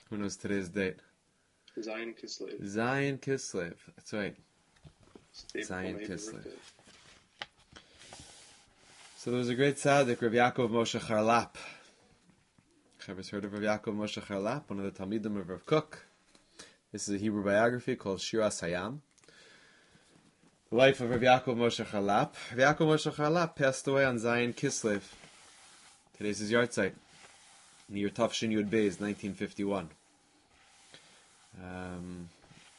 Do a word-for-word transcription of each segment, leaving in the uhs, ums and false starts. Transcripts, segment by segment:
Who knows today's date? Zion Kislev. Zion Kislev. That's right. Staple Zion name Kislev. birthday. So there was a great tzaddik, Rav Yaakov Moshe Charlap. Everyone's heard of Rav Yaakov Moshe Charlap, one of the Talmidim of Rav Kook. This is a Hebrew biography called Shiras Hayam. The life of Rav Yaakov Moshe Charlap. Rav Yaakov Moshe Charlap passed away on Zion Kislev. Today's his yahrzeit. In the year Tafshin Yud Beis, nineteen fifty-one. Um,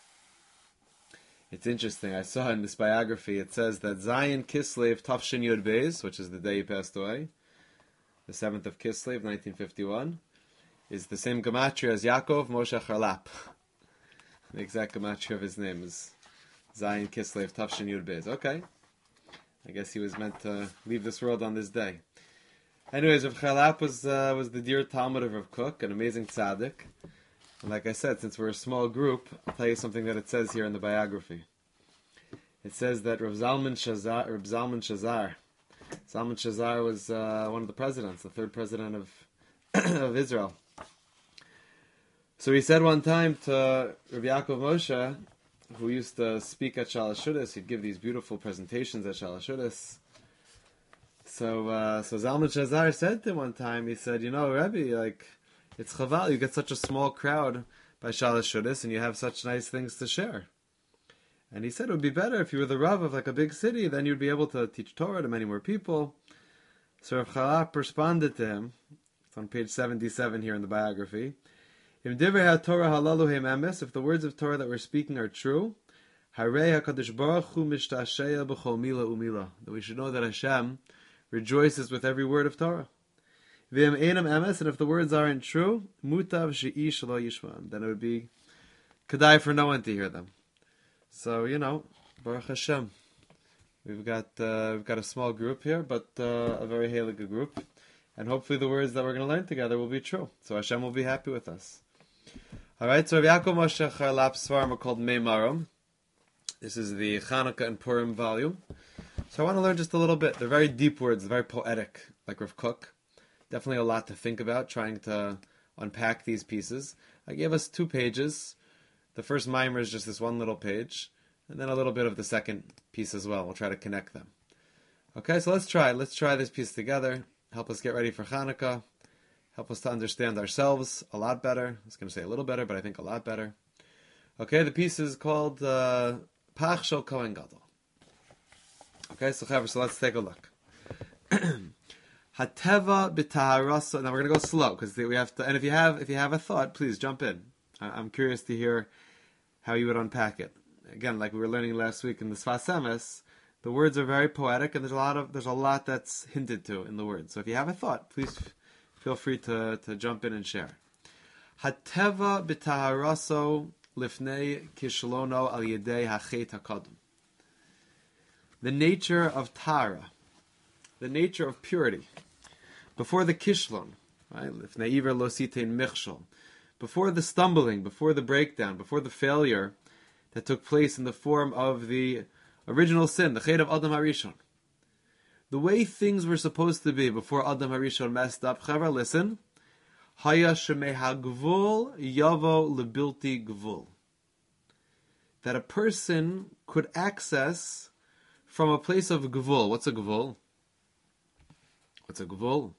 it's interesting. I saw in this biography, it says that Zion Kislev Tafshin Yud Beis, which is the day he passed away, the seventh of Kislev, nineteen fifty-one, is the same gematria as Yaakov Moshe Charlap. The exact gematria of his name is Zion Kislev Tafshin Yud Beis. Okay. I guess he was meant to leave this world on this day. Anyways, Rav Charlap was, uh, was the dear Talmud of Rav Kook, an amazing tzaddik. And like I said, since we're a small group, I'll tell you something that it says here in the biography. It says that Rav Zalman Shazar, Rav Zalman Shazar, Zalman Shazar was uh, one of the presidents, the third president of of Israel. So he said one time to Rabbi Yaakov Moshe, who used to speak at Shalosh Shudas, he'd give these beautiful presentations at Shalosh Shudas. So, uh, so Zalman Shazar said to him one time, he said, you know, Rebbe, like, it's chaval, you get such a small crowd by Shalosh Shudas, and you have such nice things to share. And he said it would be better if you were the Rav of like a big city, then you'd be able to teach Torah to many more people. So Rav Charlap responded to him. It's on page seventy-seven here in the biography. If the words of Torah that we're speaking are true, that we should know that Hashem rejoices with every word of Torah. And if the words aren't true, then it would be kedai for no one to hear them. So, you know, Baruch Hashem. We've got uh, we've got a small group here, but uh, a very heilige group. And hopefully the words that we're going to learn together will be true. So Hashem will be happy with us. Alright, so Rav Yaakov Moshe Charlap's Svarim are called Meimarim. This is the Chanukah and Purim volume. So I want to learn just a little bit. They're very deep words, very poetic, like Rav Kook. Definitely a lot to think about, trying to unpack these pieces. I gave us two pages. The first mimer is just this one little page, and then a little bit of the second piece as well. We'll try to connect them. Okay, so let's try. Let's try this piece together. Help us get ready for Chanukah. Help us to understand ourselves a lot better. I was going to say a little better, but I think a lot better. Okay, the piece is called uh, Pach Shel Kohen Gadol. Okay, so Chaver, so let's take a look. Hateva b'taharasa. Now we're going to go slow because we have to. And if you have, if you have a thought, please jump in. I'm curious to hear how you would unpack it. Again, like we were learning last week in the Sfas Emes, the words are very poetic, and there's a lot of there's a lot that's hinted to in the words. So if you have a thought, please feel free to, to jump in and share. Hateva b'taharaso lifnei kishlono al yedei hachet hakadum. The nature of Tara, the nature of purity, before the kishlon, right? Lifnei iver lo sitein michshol. Before the stumbling, before the breakdown, before the failure that took place in the form of the original sin, the Chet of Adam HaRishon. The way things were supposed to be before Adam HaRishon messed up, Chavar, listen, Haya shemeha gvul yavo lebilti gvul. That a person could access from a place of gvul. What's a gvul? What's a gvul?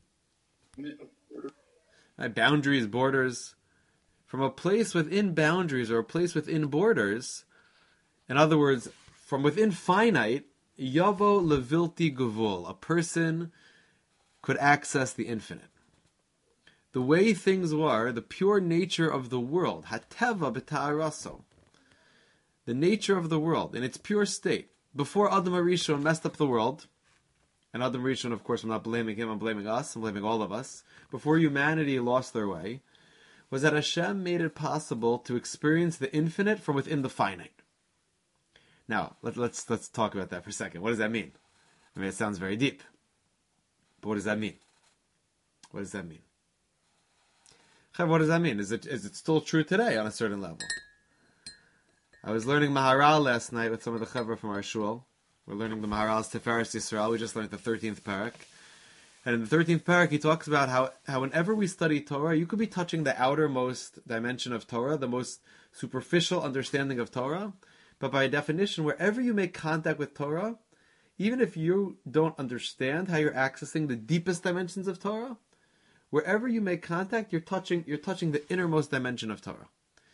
Right, boundaries, borders, from a place within boundaries or a place within borders. In other words, from within finite, yavo levilti gavul, a person could access the infinite. The way things were, the pure nature of the world, hateva b'ta'araso, the nature of the world in its pure state, before Adam HaRishon messed up the world. And Adam HaRishon, of course, I'm not blaming him, I'm blaming us, I'm blaming all of us. Before humanity lost their way, was that Hashem made it possible to experience the infinite from within the finite. Now, let, let's let's talk about that for a second. What does that mean? I mean, it sounds very deep. But what does that mean? What does that mean? What does that mean? Is it is it still true today on a certain level? I was learning Maharal last night with some of the Chaver from our shul. We're learning the Maharal's Tiferes Yisrael. We just learned the thirteenth parak. And in the thirteenth parak, he talks about how, how whenever we study Torah, you could be touching the outermost dimension of Torah, the most superficial understanding of Torah. But by definition, wherever you make contact with Torah, even if you don't understand how you're accessing the deepest dimensions of Torah, wherever you make contact, you're touching you're touching the innermost dimension of Torah.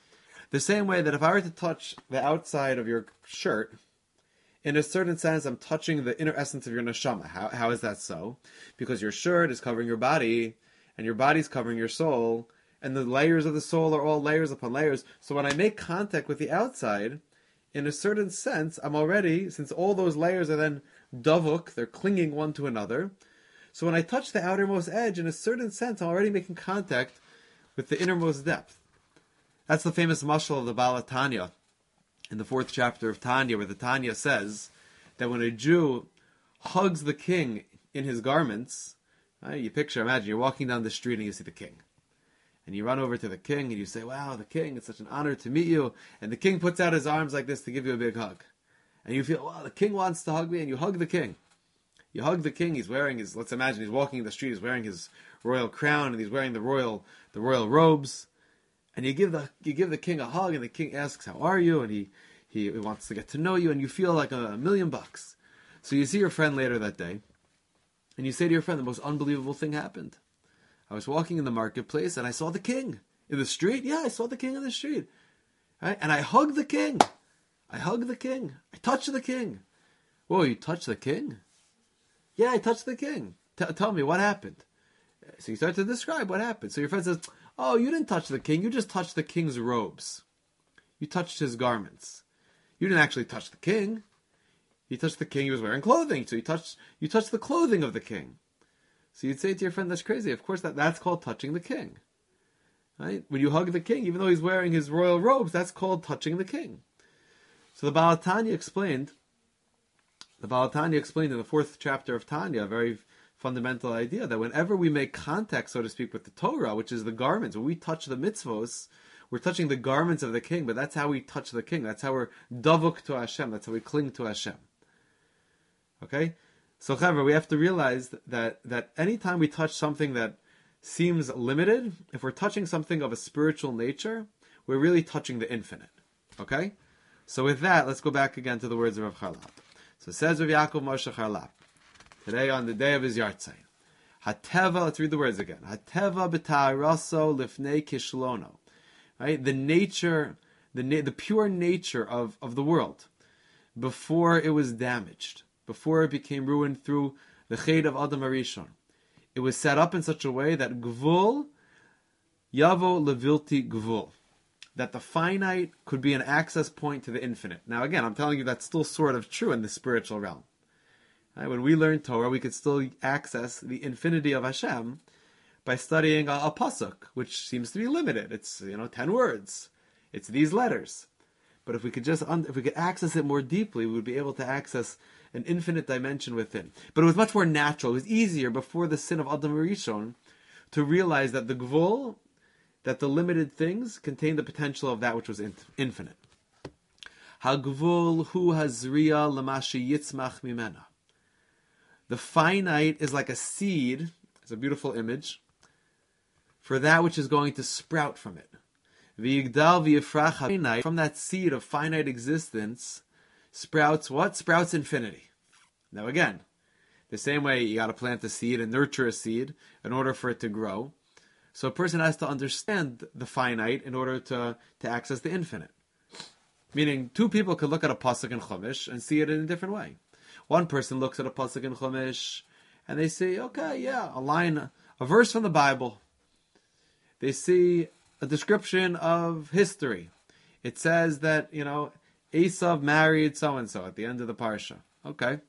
The same way that if I were to touch the outside of your shirt, in a certain sense, I'm touching the inner essence of your neshama. How, how is that so? Because your shirt is covering your body, and your body's covering your soul, and the layers of the soul are all layers upon layers. So when I make contact with the outside, in a certain sense, I'm already, since all those layers are then davuk, they're clinging one to another. So when I touch the outermost edge, in a certain sense, I'm already making contact with the innermost depth. That's the famous mashal of the Baal Tanya, in the fourth chapter of Tanya, where the Tanya says that when a Jew hugs the king in his garments, right, you picture, imagine, you're walking down the street and you see the king. And you run over to the king and you say, wow, the king, it's such an honor to meet you. And the king puts out his arms like this to give you a big hug. And you feel, wow, the king wants to hug me, and you hug the king. You hug the king, he's wearing his, let's imagine he's walking in the street, he's wearing his royal crown, and he's wearing the royal the royal robes. And you give the you give the king a hug, and the king asks, how are you? And he, he wants to get to know you, and you feel like a million bucks. So you see your friend later that day, and you say to your friend, the most unbelievable thing happened. I was walking in the marketplace, and I saw the king in the street. Yeah, I saw the king in the street. Right? And I hugged the king. I hugged the king. I touched the king. Whoa, you touched the king? Yeah, I touched the king. T- tell me, what happened? So you start to describe what happened. So your friend says, oh, you didn't touch the king. You just touched the king's robes. You touched his garments. You didn't actually touch the king. You touched the king. He was wearing clothing. So you touched, you touched the clothing of the king. So you'd say to your friend, that's crazy. Of course, that, that's called touching the king. Right? When you hug the king, even though he's wearing his royal robes, that's called touching the king. So the Baal Tanya explained, the Baal Tanya explained in the fourth chapter of Tanya, a very fundamental idea that whenever we make contact, so to speak, with the Torah, which is the garments, when we touch the mitzvos, we're touching the garments of the king, but that's how we touch the king. That's how we're davuk to Hashem. That's how we cling to Hashem. Okay? So, however, we have to realize that, that anytime we touch something that seems limited, if we're touching something of a spiritual nature, we're really touching the infinite. Okay? So with that, let's go back again to the words of Rav Charlap. So it says Rav Yaakov Moshe Charlap, today on the day of his Yartzeit, Hateva, let's read the words again. Hateva b'ta'araso lifnei kishlono. Right? The nature, the na- the pure nature of, of the world, before it was damaged, before it became ruined through the ched of Adam Arishon. It was set up in such a way that gvul yavo levilti gvul, that the finite could be an access point to the infinite. Now again, I'm telling you that's still sort of true in the spiritual realm. Right? When we learn Torah, we could still access the infinity of Hashem by studying a, a pasuk, which seems to be limited. It's, you know, ten words. It's these letters. But if we could just, un- if we could access it more deeply, we would be able to access an infinite dimension within. But it was much more natural. It was easier before the sin of Adam Rishon to realize that the gvul, that the limited things contain the potential of that which was in- infinite. Hagvul hu hazriya lamashi yitzmach mimena. The finite is like a seed. It's a beautiful image for that which is going to sprout from it. V'yigdal v'yifrach, from that seed of finite existence sprouts what? Sprouts infinity. Now again, the same way you got to plant a seed and nurture a seed in order for it to grow. So a person has to understand the finite in order to, to access the infinite. Meaning, two people could look at a pasuk in Chumash and see it in a different way. One person looks at a pasuk in Chumash and they say, okay, yeah, a line, a verse from the Bible. They see a description of history. It says that, you know, Esav married so-and-so at the end of the parsha. Okay.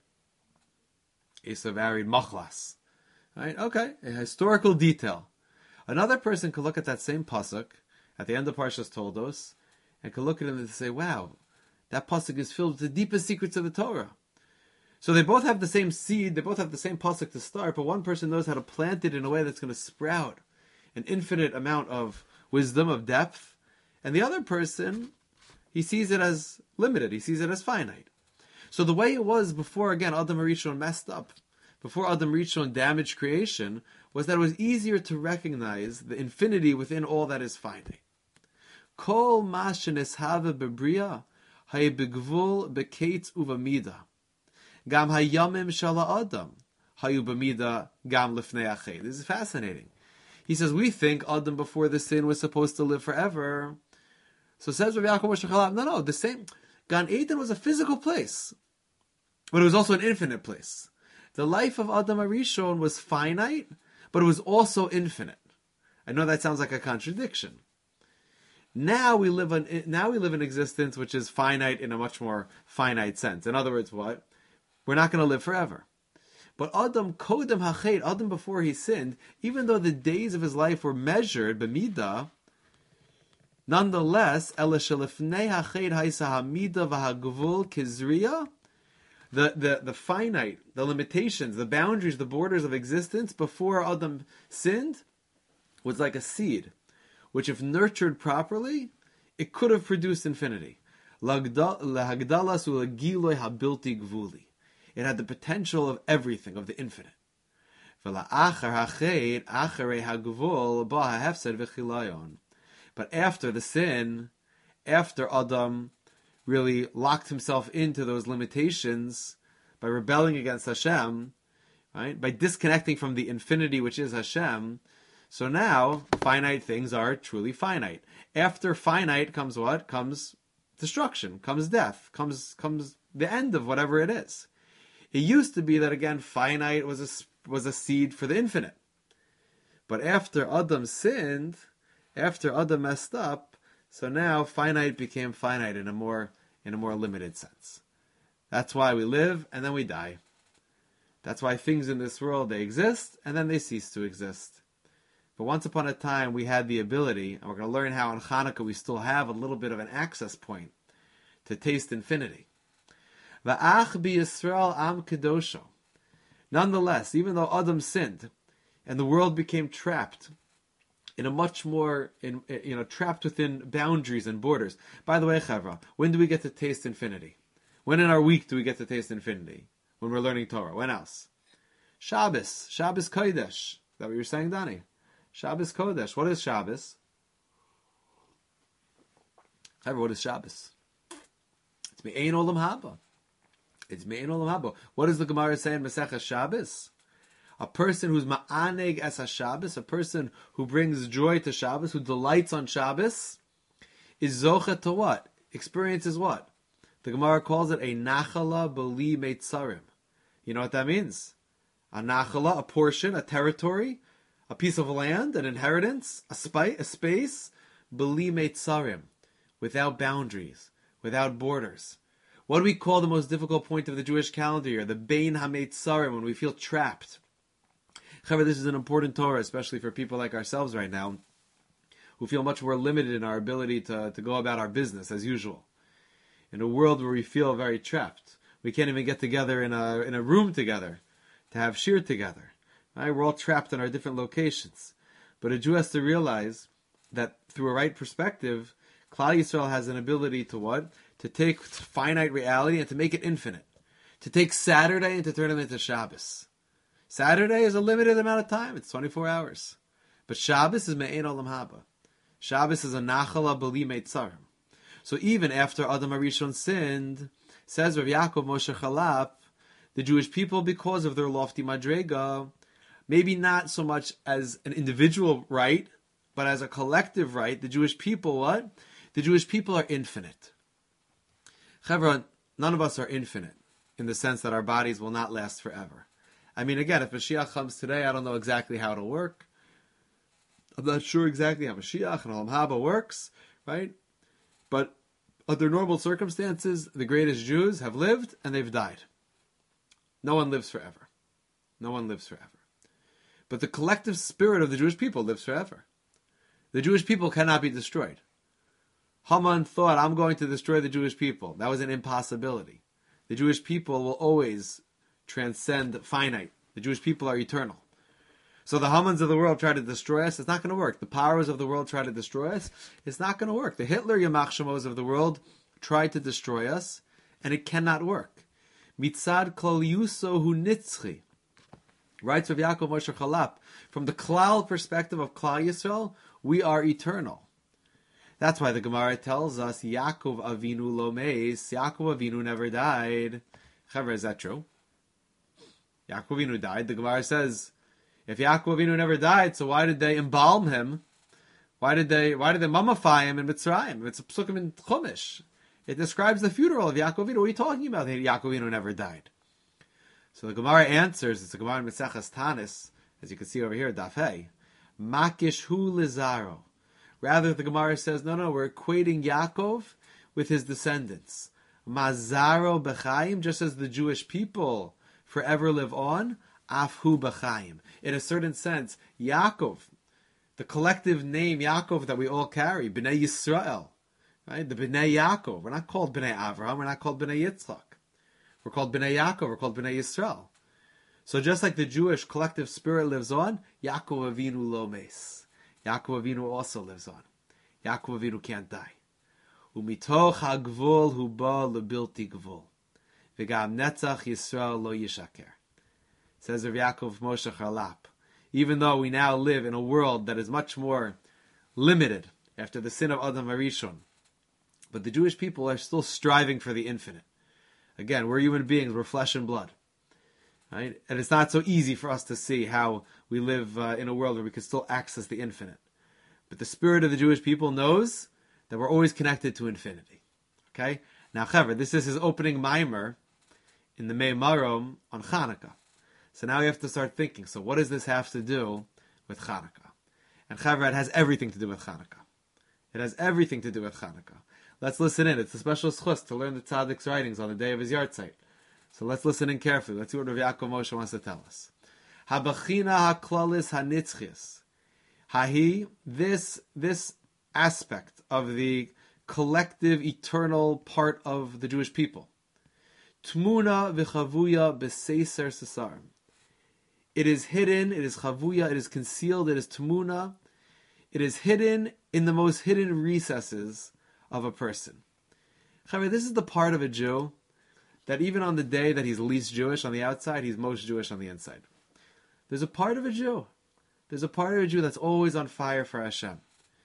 Esav married Machlas. Right? Okay. A historical detail. Another person could look at that same pasuk at the end of Parshas Toldos and could look at it and say, wow, that pasuk is filled with the deepest secrets of the Torah. So they both have the same seed, they both have the same pasuk to start, but one person knows how to plant it in a way that's going to sprout an infinite amount of wisdom, of depth, and the other person, he sees it as limited, he sees it as finite. So the way it was before, again, Adam Arishon messed up, before Adam Rishon damaged creation, was that it was easier to recognize the infinity within all that is finite. Kol ma sheneshava bebriya hay begvul beketz uvamida. Gam hayamim shala Adam hayu b'mida gam lifnei achay. This is fascinating. He says, we think Adam before the sin was supposed to live forever. So says Rav Yaakov Moshe Chalab, no, no, the same. Gan Eden was a physical place, but it was also an infinite place. The life of Adam HaRishon was finite, but it was also infinite. I know that sounds like a contradiction. Now we live in now we live in existence which is finite in a much more finite sense. In other words, what? We're not going to live forever. But Adam kodem hachet, Adam before he sinned, even though the days of his life were measured b'midah, nonetheless, el shelifnei hachet haisa hamida v'hagvul kizriya, the the the finite, the limitations, the boundaries, the borders of existence before Adam sinned was like a seed, which if nurtured properly, it could have produced infinity. Lahagdalas ulagiloi habilti gvuli. It had the potential of everything, of the infinite. But after the sin, after Adam really locked himself into those limitations by rebelling against Hashem, right? By disconnecting from the infinity which is Hashem, so now finite things are truly finite. After finite comes what? Comes destruction, comes death, comes comes the end of whatever it is. It used to be that, again, finite was a, was a seed for the infinite. But after Adam sinned, after Adam messed up, so now finite became finite in a more in a more limited sense. That's why we live and then we die. That's why things in this world, they exist and then they cease to exist. But once upon a time, we had the ability, and we're going to learn how in Hanukkah we still have a little bit of an access point to taste infinity. Va'ach bi Yisrael am kedosho. Nonetheless, even though Adam sinned, and the world became trapped in a much more, in you know, trapped within boundaries and borders. By the way, Chavra, when do we get to taste infinity? When in our week do we get to taste infinity? When we're learning Torah. When else? Shabbos. Shabbos Kodesh. Is that what you're saying, Donnie? Shabbos Kodesh. What is Shabbos? Chavra, what is Shabbos? It's Me'ein Olam Haba. It's Me'ein Olam Haba. What does the Gemara say in Masechah Shabbos? A person who's ma'aneg es ha-Shabbos, a person who brings joy to Shabbos, who delights on Shabbos, is zocha to what? Experiences what? The Gemara calls it a nachala b'li meitzarim. You know what that means? A nachala, a portion, a territory, a piece of land, an inheritance, a, spi- a space, b'li meitzarim, without boundaries, without borders. What do we call the most difficult point of the Jewish calendar year? The Bein HaMeitzarim, when we feel trapped. However, this is an important Torah, especially for people like ourselves right now, who feel much more limited in our ability to, to go about our business as usual. In a world where we feel very trapped. We can't even get together in a in a room together to have shir together. Right? We're all trapped in our different locations. But a Jew has to realize that through a right perspective, Klal Yisrael has an ability to what? To take finite reality and to make it infinite. To take Saturday and to turn it into Shabbos. Saturday is a limited amount of time. It's twenty-four hours. But Shabbos is Me'ein Olam Haba. Shabbos is a Nachala B'li Meitzarim. So even after Adam HaRishon sinned, says Rav Yaakov Moshe Chalap, the Jewish people, because of their lofty madrega, maybe not so much as an individual right, but as a collective right, the Jewish people, what? The Jewish people are infinite. Chevron, none of us are infinite in the sense that our bodies will not last forever. I mean, again, if Mashiach comes today, I don't know exactly how it'll work. I'm not sure exactly how Mashiach and Olam Haba works, right? But under normal circumstances, the greatest Jews have lived and they've died. No one lives forever. No one lives forever. But the collective spirit of the Jewish people lives forever. The Jewish people cannot be destroyed. Haman thought, I'm going to destroy the Jewish people. That was an impossibility. The Jewish people will always transcend finite. The Jewish people are eternal. So the Hamans of the world try to destroy us. It's not going to work. The powers of the world try to destroy us. It's not going to work. The Hitler Yamach Shemos of the world tried to destroy us, and it cannot work. Mitzad kol yuso hu nitzchi. Writes Rav Yaakov Moshe Chalap, from the Klal perspective of Klal Yisrael, we are eternal. That's why the Gemara tells us Yaakov Avinu lo meis. Yaakov Avinu never died. Chaver, is that true? Yaakov Avinu died. The Gemara says, if Yaakov Avinu never died, so why did they embalm him? Why did they why did they mummify him in Mitzrayim? It's a psukim in Chumash. It describes the funeral of Yaakov Avinu. What are you talking about? Yaakov Avinu never died. So the Gemara answers, it's a Gemara in Maseches Tanis, as you can see over here, Daf Hey, Makish hu lizaro. Rather, the Gemara says, no, no, we're equating Yaakov with his descendants. Mazaro b'chaim, just as the Jewish people forever live on, afhu b'chaim. In a certain sense, Yaakov, the collective name Yaakov that we all carry, Bnei Yisrael, right? The Bnei Yaakov. We're not called Bnei Avraham, we're not called Bnei Yitzchak. We're called Bnei Yaakov, we're called Bnei Yisrael. So just like the Jewish collective spirit lives on, Yaakov Avinu lo meis. Yaakov Avinu also lives on. Yaakov Avinu can't die. Umitoch hagvul hu ba lebilti gvul. V'gam netzach Yisrael lo yishaker. Says Rav Yaakov Moshe Chalap. Even though we now live in a world that is much more limited after the sin of Adam Harishon, but the Jewish people are still striving for the infinite. Again, we're human beings, we're flesh and blood. Right? And it's not so easy for us to see how we live uh, in a world where we can still access the infinite. But the spirit of the Jewish people knows that we're always connected to infinity. Okay? Now, Chaver, this is his opening mimer in the Mei Marom on Chanukah. So now we have to start thinking, so what does this have to do with Chanukah? And Chaver, it has everything to do with Chanukah. It has everything to do with Chanukah. Let's listen in. It's a special schus to learn the Tzaddik's writings on the day of his yahrzeit. So let's listen in carefully. Let's see what Rav Yaakov Moshe wants to tell us. Habachina haklalis hanitzchias. Hahi, this, this aspect of the collective, eternal part of the Jewish people. Tmuna v'chavuya b'seiser sesarim. It is hidden, it is chavuya, it is concealed, it is tmuna. It is hidden in the most hidden recesses of a person. Chaver, this is the part of a Jew that even on the day that he's least Jewish on the outside, he's most Jewish on the inside. There's a part of a Jew. There's a part of a Jew that's always on fire for Hashem.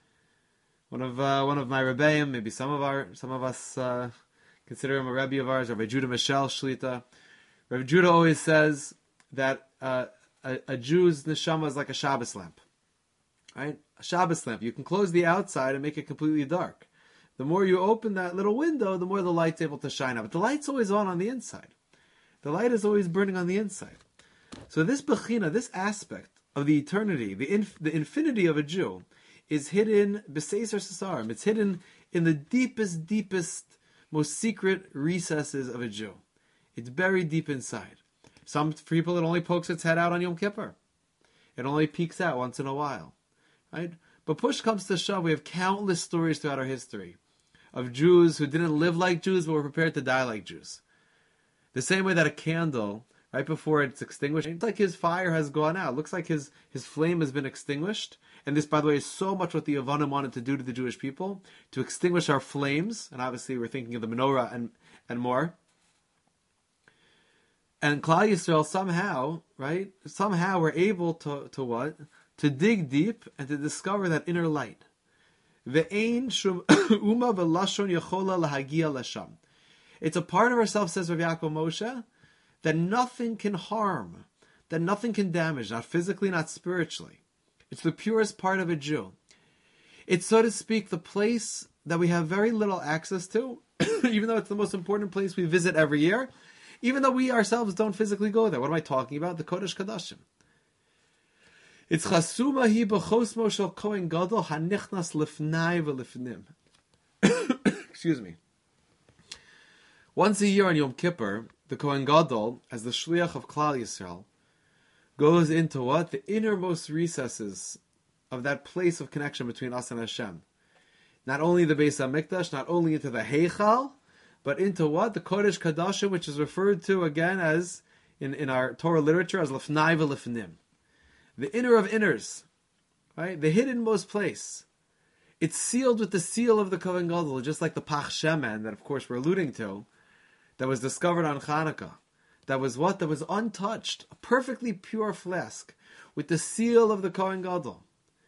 One of uh, one of my rebbeim, maybe some of our some of us uh, consider him a rebbe of ours, Rabbi Judah Michel Shlita. Rabbi Judah always says that uh, a, a Jew's neshama is like a Shabbos lamp. Right? A Shabbos lamp. You can close the outside and make it completely dark. The more you open that little window, the more the light's able to shine out. But the light's always on on the inside. The light is always burning on the inside. So this bechina, this aspect of the eternity, the inf- the infinity of a Jew, is hidden b'seiser sesarim. It's hidden in the deepest, deepest, most secret recesses of a Jew. It's buried deep inside. Some people, it only pokes its head out on Yom Kippur. It only peeks out once in a while. Right? But push comes to shove, we have countless stories throughout our history of Jews who didn't live like Jews but were prepared to die like Jews. The same way that a candle, right before it's extinguished, it's like his fire has gone out. It looks like his, his flame has been extinguished. And this, by the way, is so much what the Yavanim wanted to do to the Jewish people, to extinguish our flames. And obviously we're thinking of the menorah and, and more. And Klal Yisrael somehow, right, somehow we're able to, to what? To dig deep and to discover that inner light. It's a part of ourselves, says Rav Yaakov Moshe, that nothing can harm, that nothing can damage, not physically, not spiritually. It's the purest part of a Jew. It's, so to speak, the place that we have very little access to, even though it's the most important place we visit every year, even though we ourselves don't physically go there. What am I talking about? The Kodesh Kodashim. It's chasuma hi b'chosmo shel Kohen Gadol hanichnas lifnai v'lifnim. Excuse me. Once a year on Yom Kippur, the Kohen Gadol, as the shliach of Klal Yisrael, goes into what? The innermost recesses of that place of connection between us and Hashem. Not only the Beis HaMikdash, not only into the Heichal, but into what? The Kodesh Kodashim, which is referred to again as, in, in our Torah literature, as lifnai v'lifnim. The inner of inners, right? The hiddenmost place. It's sealed with the seal of the Kohen Gadol, just like the Pach Shemen that, of course, we're alluding to, that was discovered on Chanukah. that was what? That was untouched, a perfectly pure flask, with the seal of the Kohen Gadol.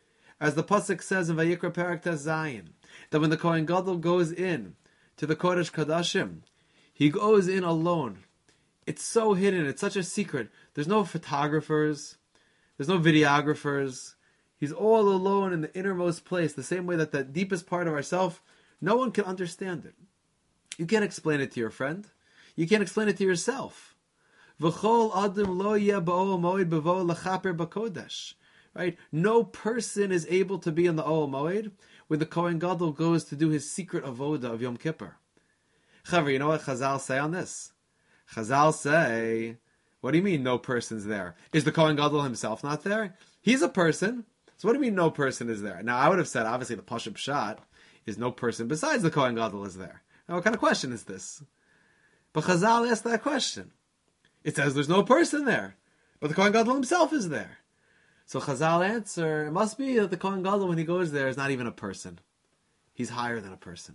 As the Pasuk says in Vayikra Perak Tes Zayin, that when the Kohen Gadol goes in to the Kodesh Kodashim, he goes in alone. It's so hidden, it's such a secret. There's no photographers, there's no videographers. He's all alone in the innermost place, the same way that the deepest part of ourself, no one can understand it. You can't explain it to your friend. You can't explain it to yourself. V'chol adam lo yeh ba'ol moed b'vo l'chaper b'kodesh. Right? No person is able to be in the Ohel Moed when the Kohen Gadol goes to do his secret avoda of Yom Kippur. Chaver, you know what Chazal say on this? Chazal say, what do you mean no person's there? Is the Kohen Gadol himself not there? He's a person. So what do you mean no person is there? Now I would have said, obviously the Pashup Pshat is no person besides the Kohen Gadol is there. Now what kind of question is this? But Chazal asked that question. It says there's no person there, but the Kohen Gadol himself is there. So Chazal answer, it must be that the Kohen Gadol, when he goes there, is not even a person. He's higher than a person.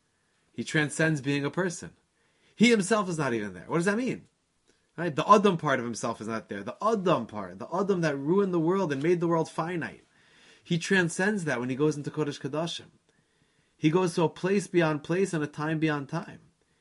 He transcends being a person. He himself is not even there. What does that mean? Right? The Adam part of himself is not there. The Adam part, the Adam that ruined the world and made the world finite. He transcends that when he goes into Kodesh Kodashim. He goes to a place beyond place and a time beyond time.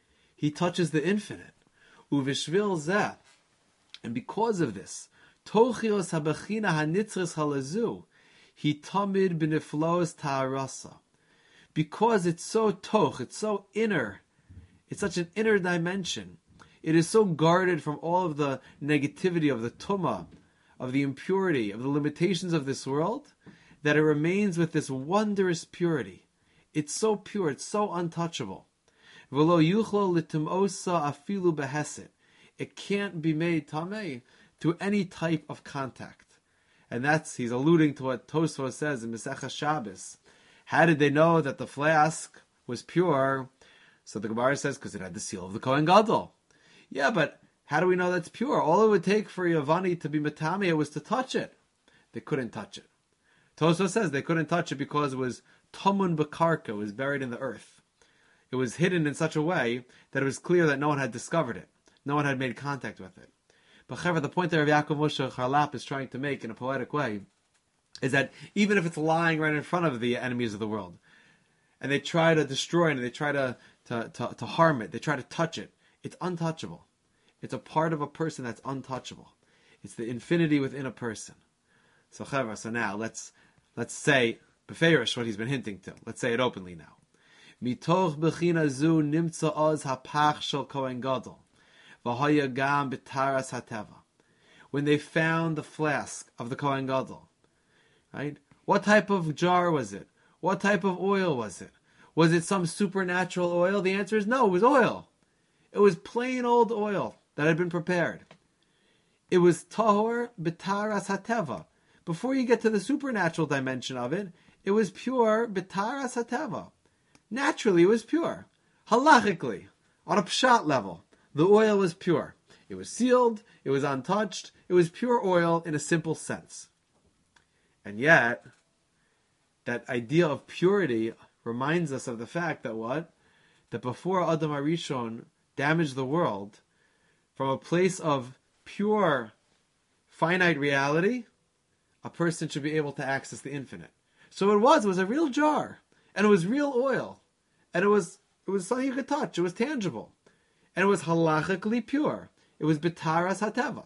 He touches the infinite. Uvishvil zeh. And because of this, Tochios habachina hanitzris halazu, he tamid b'niflos ta'arasa. Because it's so toch, it's so inner, it's such an inner dimension. It is so guarded from all of the negativity of the tumah, of the impurity, of the limitations of this world, that it remains with this wondrous purity. It's so pure, it's so untouchable. V'lo yuchlo l'timosa afilu beheset. It can't be made tamei to any type of contact. And that's, he's alluding to what Tosfos says in Masechah Shabbos. How did they know that the flask was pure? So the Gemara says, because it had the seal of the Kohen Gadol. Yeah, but how do we know that's pure? All it would take for Yavani to be Matami was to touch it. They couldn't touch it. Tosfos says they couldn't touch it because it was Tamun B'karka, it was buried in the earth. It was hidden in such a way that it was clear that no one had discovered it. No one had made contact with it. But however, the point there of Yaakov Moshe Charlap is trying to make in a poetic way is that even if it's lying right in front of the enemies of the world, and they try to destroy it, and they try to, to, to, to harm it, they try to touch it, it's untouchable. It's a part of a person that's untouchable. It's the infinity within a person. So however, so now let's let's say beferish what he's been hinting to. Let's say it openly now. Mitoch bechina zu nimtza oz hapach shel Kohen Gadol. When they found the flask of the Kohen Gadol, right? What type of jar was it? What type of oil was it? Was it some supernatural oil? The answer is no, it was oil. It was plain old oil that had been prepared. It was tahor b'taras hateva. Before you get to the supernatural dimension of it, it was pure b'taras hateva. Naturally, it was pure. Halachically, on a pshat level. The oil was pure. It was sealed. It was untouched. It was pure oil in a simple sense. And yet, that idea of purity reminds us of the fact that what? That before Adam HaRishon damaged the world, from a place of pure, finite reality, a person should be able to access the infinite. So it was. It was a real jar. And it was real oil. And it was, it was something you could touch. It was tangible. And it was halachically pure. It was b'taras hateva.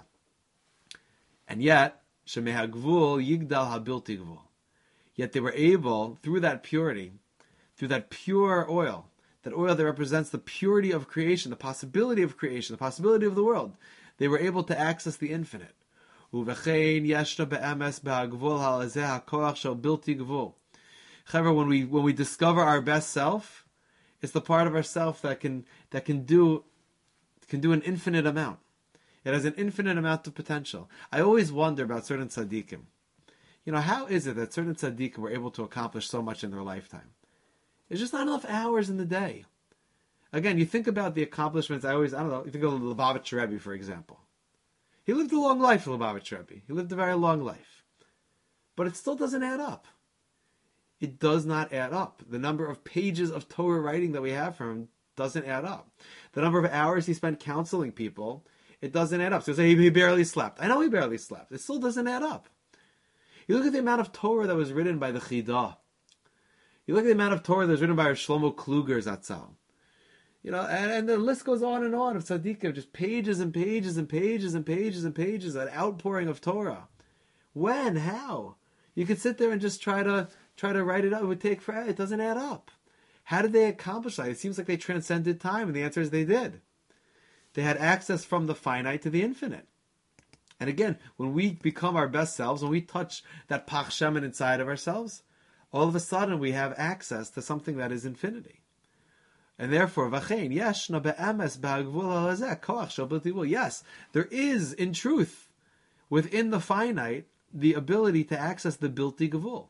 And yet, shemei hagvul yigdal habilti gvul. Yet they were able, through that purity, through that pure oil, that oil that represents the purity of creation, the possibility of creation, the possibility of the world, they were able to access the infinite. Uvechein yeshna be'emes b'hagvul halazeh hakoach shel bilti gvul. However, when we when we discover our best self, it's the part of ourself that can that can do can do an infinite amount. It has an infinite amount of potential. I always wonder about certain tzaddikim. You know, how is it that certain tzaddikim were able to accomplish so much in their lifetime? There's just not enough hours in the day. Again, you think about the accomplishments, I always, I don't know, you think of the Lubavitch Rebbe, for example. He lived a long life, the Lubavitch Rebbe. He lived a very long life. But it still doesn't add up. It does not add up. The number of pages of Torah writing that we have from him doesn't add up. The number of hours he spent counseling people it doesn't add up. So you say he, he barely slept. I know he barely slept. It still doesn't add up. You look at the amount of Torah that was written by the Chidah. You look at the amount of Torah that was written by Shlomo Kluger Zatzal. You know, and, and the list goes on and on of tzaddikim, just pages and pages and pages and pages and pages, an outpouring of Torah. When? How? You could sit there and just try to try to write it up. It would take forever. It doesn't add up. How did they accomplish that? It seems like they transcended time, and the answer is they did. They had access from the finite to the infinite. And again, when we become our best selves, when we touch that Pach Shemen inside of ourselves, all of a sudden we have access to something that is infinity. And therefore, v'chein yeshna be'emes b'hagvul halazeh koach shel bilti gvul. Yes, there is, in truth, within the finite, the ability to access the bilti gvul.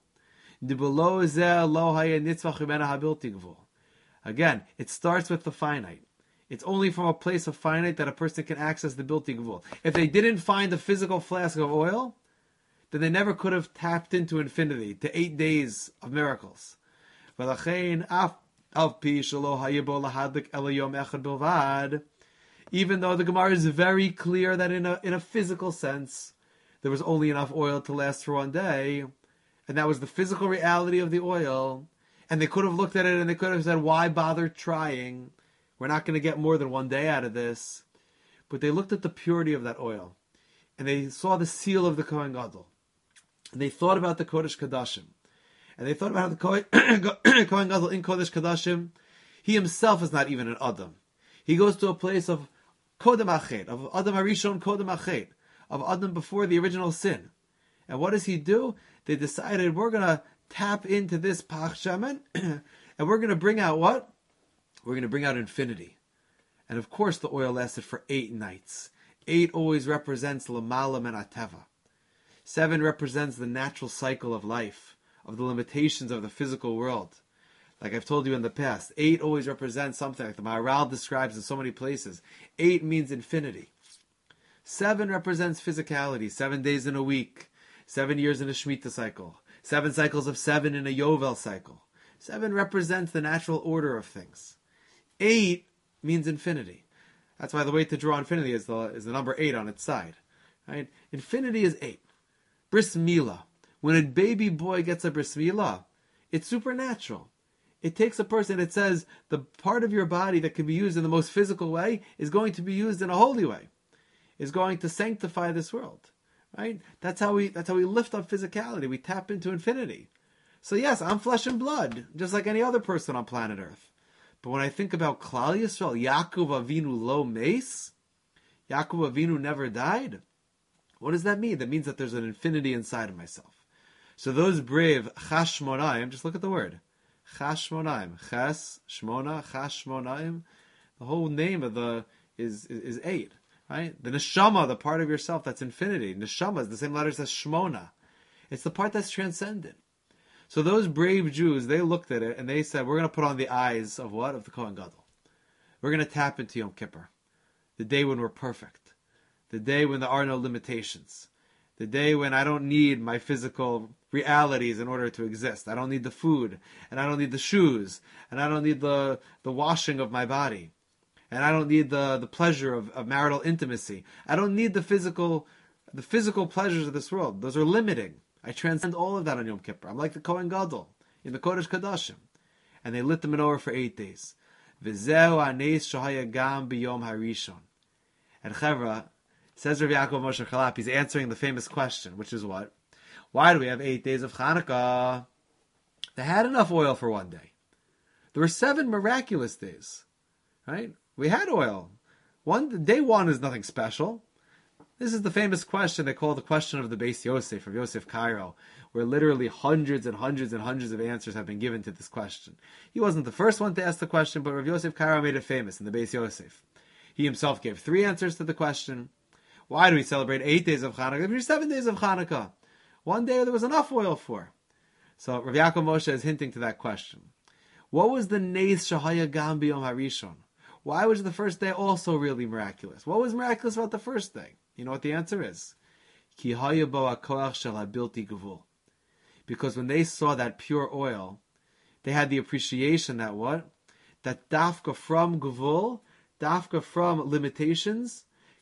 Again, it starts with the finite. It's only from a place of finite that a person can access the bilti gvul. If they didn't find a physical flask of oil, then they never could have tapped into infinity, to eight days of miracles. Even though the Gemara is very clear that in a in a physical sense, there was only enough oil to last for one day, and that was the physical reality of the oil, and they could have looked at it and they could have said, why bother trying? We're not going to get more than one day out of this. But they looked at the purity of that oil, and they saw the seal of the Kohen Gadol, and they thought about the Kodesh Kodashim, and they thought about how the Kohen, Kohen Gadol in Kodesh Kodashim, he himself is not even an Adam. He goes to a place of Kodem Achet, of Adam Harishon Kodem Achet, of Adam before the original sin. And what does he do? They decided, we're going to tap into this Pach Shemen, and we're going to bring out what? We're going to bring out infinity. And of course the oil lasted for eight nights. Eight always represents Lamala Men Ateva. Seven represents the natural cycle of life, of the limitations of the physical world. Like I've told you in the past, eight always represents something like the Maharal describes in so many places. Eight means infinity. Seven represents physicality, seven days in a week, seven years in a Shemitah cycle, seven cycles of seven in a Yovel cycle. Seven represents the natural order of things. Eight means infinity. That's why the way to draw infinity is the is the number eight on its side. Right? Infinity is eight. Bris Milah. When a baby boy gets a bris milah, it's supernatural. It takes a person, it says, the part of your body that can be used in the most physical way is going to be used in a holy way. Is going to sanctify this world. Right? That's how we that's how we lift up physicality. We tap into infinity. So yes, I'm flesh and blood, just like any other person on planet Earth. But when I think about Klal Yisrael, Yaakov Avinu lo meis, Yaakov Avinu never died. What does that mean? That means that there's an infinity inside of myself. So those brave Chashmonaim, just look at the word. Chashmonaim. Ches, Shmona, Chashmonaim. The whole name of the is, is, is eight. Right? The neshama, the part of yourself that's infinity. Neshama is the same letters as Shmona. It's the part that's transcendent. So those brave Jews, they looked at it and they said, we're going to put on the eyes of what? Of the Kohen Gadol. We're going to tap into Yom Kippur. The day when we're perfect. The day when there are no limitations. The day when I don't need my physical realities in order to exist. I don't need the food. And I don't need the shoes. And I don't need the, the washing of my body. And I don't need the, the pleasure of, of marital intimacy. I don't need the physical the physical pleasures of this world. Those are limiting. I transcend all of that on Yom Kippur. I'm like the Kohen Gadol in the Kodesh Kodashim. And they lit the menorah for eight days. V'zeu haneis shahaya gam b'yom harishon. And Chevra, says Rav Yaakov Moshe Chalap, he's answering the famous question, which is what? Why do we have eight days of Hanukkah? They had enough oil for one day. There were seven miraculous days. Right? We had oil. One day one is nothing special. This is the famous question they call the question of the Beis Yosef, of Yosef Cairo, where literally hundreds and hundreds and hundreds of answers have been given to this question. He wasn't the first one to ask the question, but Rav Yosef Cairo made it famous in the Beis Yosef. He himself gave three answers to the question. Why do we celebrate eight days of Hanukkah? There's seven days of Hanukkah. One day there was enough oil for. So Rav Yaakov Moshe is hinting to that question. What was the Neis Shahaya Gam B'Yom Harishon? Why was the first day also really miraculous? What was miraculous about the first day? You know what the answer is? Ki haya bo hakoach shel habilti gevul. Because when they saw that pure oil, they had the appreciation that what? That dafka from gevul, dafka from limitations,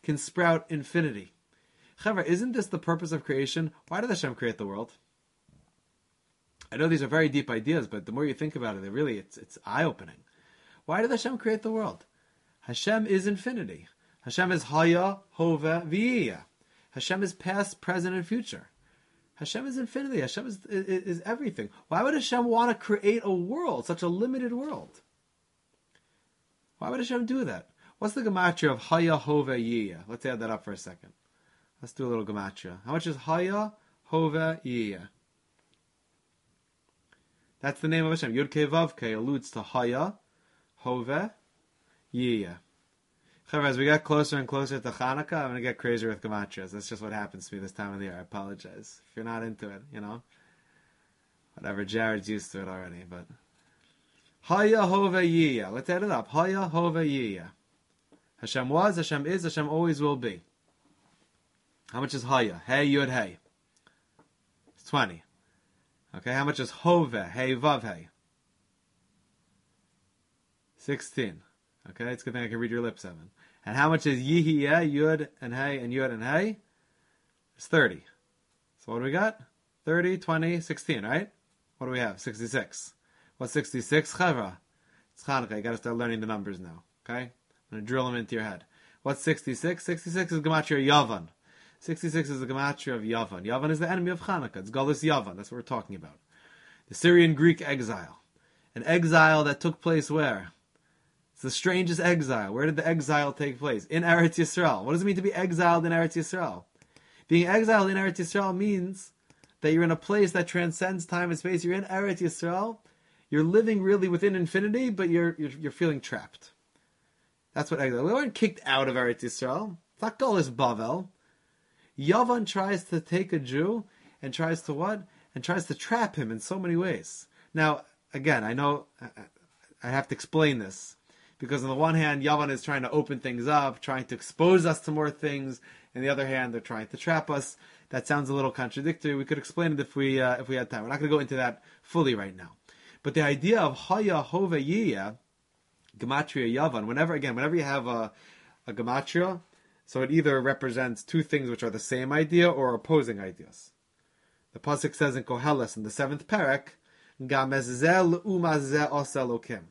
can sprout infinity. Chevra, isn't this the purpose of creation? Why did Hashem create the world? I know these are very deep ideas, but the more you think about it, it really it's it's eye-opening. Why did Hashem create the world? Hashem is infinity. Hashem is Haya, Hove, V'yiyah. Hashem is past, present, and future. Hashem is infinity. Hashem is, is, is everything. Why would Hashem want to create a world, such a limited world? Why would Hashem do that? What's the gematria of Haya, Hove, Yiyah? Let's add that up for a second. Let's do a little gematria. How much is Haya, Hove, Yiyah? That's the name of Hashem. Yud Kei Vav Kei alludes to Haya, Hove, Yiyah. As we get closer and closer to Hanukkah, I'm going to get crazier with gematrias. That's just what happens to me this time of the year. I apologize. If you're not into it, you know. Whatever, Jared's used to it already. But Haya, Hove, Yiyah. Let's add it up. Haya, Hove, Yiyah. Hashem was, Hashem is, Hashem always will be. How much is Haya? Hey, Yud, Hey. It's twenty. Okay, how much is Hove? Hey, Vav, Hey. sixteen. Okay, it's a good thing I can read your lips, Evan. And how much is Yihiyeh, Yud, and Hey, and Yud, and Hey? It's thirty. So what do we got? thirty, twenty, sixteen, right? What do we have? sixty-six. What's sixty-six? Chevra. It's Hanukkah. You got to start learning the numbers now. Okay? I'm going to drill them into your head. What's sixty-six? sixty-six is Gematria Yavan. sixty-six is the Gematria of Yavan. Yavan is the enemy of Hanukkah. It's Galus Yavan. That's what we're talking about. The Syrian-Greek exile. An exile that took place where? It's the strangest exile. Where did the exile take place? In Eretz Yisrael. What does it mean to be exiled in Eretz Yisrael? Being exiled in Eretz Yisrael means that you're in a place that transcends time and space. You're in Eretz Yisrael. You're living really within infinity, but you're you're, you're feeling trapped. That's what exile. We weren't kicked out of Eretz Yisrael. It's not Golis Bavel. Yavan tries to take a Jew and tries to what? And tries to trap him in so many ways. Now, again, I know I have to explain this. Because on the one hand, Yavan is trying to open things up, trying to expose us to more things. On the other hand, they're trying to trap us. That sounds a little contradictory. We could explain it if we uh, if we had time. We're not going to go into that fully right now. But the idea of Haya, Hove, Yiyah, Gematria Yavan, whenever, again, whenever you have a, a Gematria, so it either represents two things which are the same idea or opposing ideas. The Pasuk says in Koheles, in the seventh parak, Gamezzel umazeh oselokim.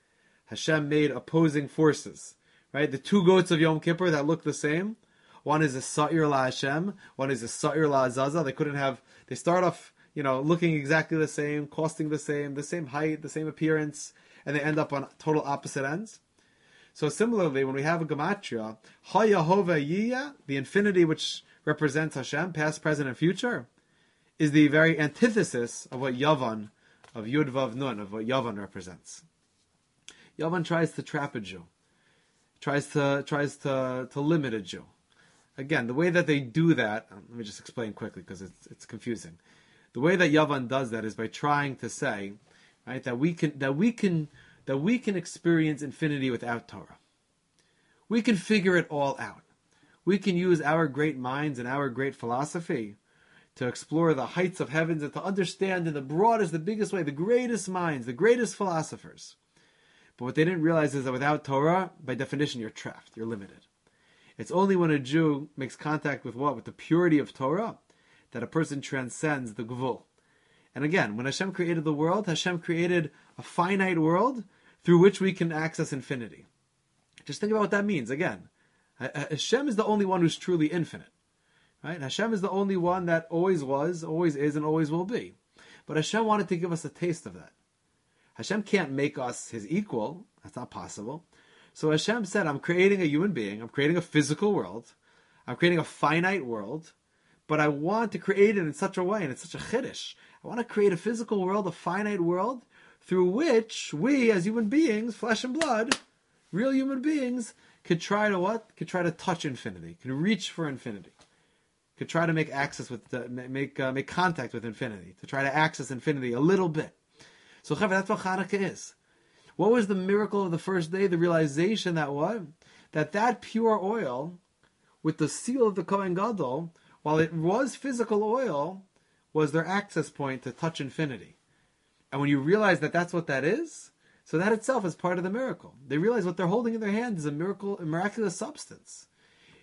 Hashem made opposing forces, right? The two goats of Yom Kippur that look the same. One is a Sa'ir La Hashem, one is a Sa'ir La Azaza. They couldn't have, they start off, you know, looking exactly the same, costing the same, the same height, the same appearance, and they end up on total opposite ends. So similarly, when we have a Gematria, Haya, Hove, Yiyah, the infinity which represents Hashem, past, present, and future, is the very antithesis of what Yavan, of Yud, Vav, Nun, of what Yavan represents. Yavan tries to trap a Jew, tries to tries to, to limit a Jew. Again, the way that they do that, let me just explain quickly because it's it's confusing. The way that Yavan does that is by trying to say, right, that we can that we can that we can experience infinity without Torah. We can figure it all out. We can use our great minds and our great philosophy to explore the heights of heavens and to understand in the broadest, the biggest way, the greatest minds, the greatest philosophers. But what they didn't realize is that without Torah, by definition, you're trapped. You're limited. It's only when a Jew makes contact with what? With the purity of Torah, that a person transcends the Gvul. And again, when Hashem created the world, Hashem created a finite world through which we can access infinity. Just think about what that means. Again, Hashem is the only one who's truly infinite. Right? Hashem is the only one that always was, always is, and always will be. But Hashem wanted to give us a taste of that. Hashem can't make us his equal. That's not possible. So Hashem said, I'm creating a human being. I'm creating a physical world. I'm creating a finite world. But I want to create it in such a way, and it's such a chiddush. I want to create a physical world, a finite world, through which we, as human beings, flesh and blood, real human beings, could try to what? Could try to touch infinity. Could reach for infinity. Could try to make access with, uh, make uh, make contact with infinity. To try to access infinity a little bit. So, that's what Hanukkah is. What was the miracle of the first day? The realization that what? That that pure oil, with the seal of the Kohen Gadol, while it was physical oil, was their access point to touch infinity. And when you realize that that's what that is, so that itself is part of the miracle. They realize what they're holding in their hand is a miracle, a miraculous substance.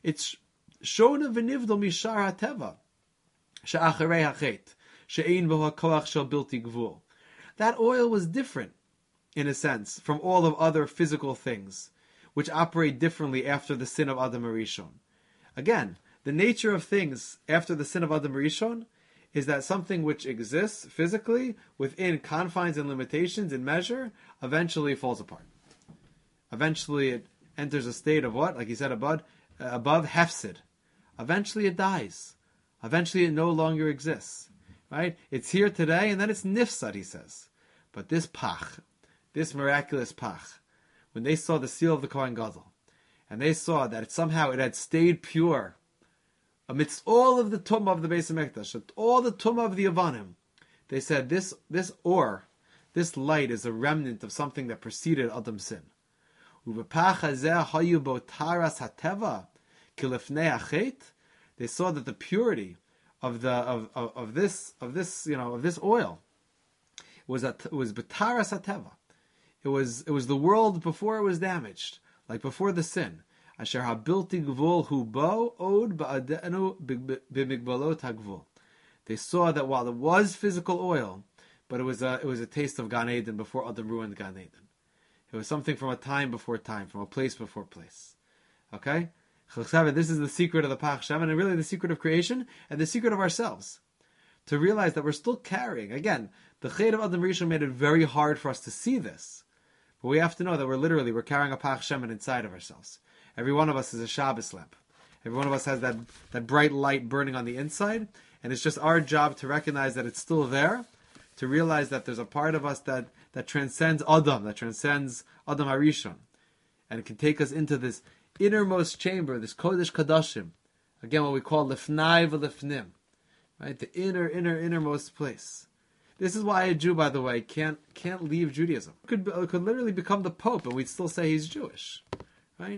It's shona v'nivdol mishar hateva she'acharei hachet she'ein bo hakoach shel bilti gvul. That oil was different, in a sense, from all of other physical things, which operate differently after the sin of Adam Rishon. Again, the nature of things after the sin of Adam Rishon is that something which exists physically within confines and limitations in measure eventually falls apart. Eventually it enters a state of what? Like he said above, uh, above hefsid. Eventually it dies. Eventually it no longer exists. Right? It's here today and then it's nifsad, he says. But this pach, this miraculous pach, when they saw the seal of the Kohen Gadol, and they saw that it, somehow it had stayed pure amidst all of the tumah of the Beis HaMikdash, all the tumah of the Avanim, they said this this or, this light is a remnant of something that preceded Adam's sin. They saw that the purity of the of, of, of this of this you know of this oil was a, was b'taras hateva. It was it was the world before it was damaged, like before the sin. Asher habilti gvul hu bo od ba'adenu b'migbalot hagvul. They saw that while it was physical oil, but it was a it was a taste of Gan Eden before Adam ruined Gan Eden. It was something from a time before time, from a place before place. Okay? This is the secret of the Pach Shem, and really the secret of creation, and the secret of ourselves. To realize that we're still carrying. Again, the Ched of Adam Rishon made it very hard for us to see this. But we have to know that we're literally, we're carrying a Pach Shemen inside of ourselves. Every one of us is a Shabbos lamp. Every one of us has that, that bright light burning on the inside, and it's just our job to recognize that it's still there, to realize that there's a part of us that, that transcends Adam, that transcends Adam HaRishon, and it can take us into this innermost chamber, this Kodesh Kadashim, again what we call Lifnai V'Lifnim, right? The inner, inner, innermost place. This is why a Jew, by the way, can't can't leave Judaism. Could could literally become the Pope, and we'd still say he's Jewish, right?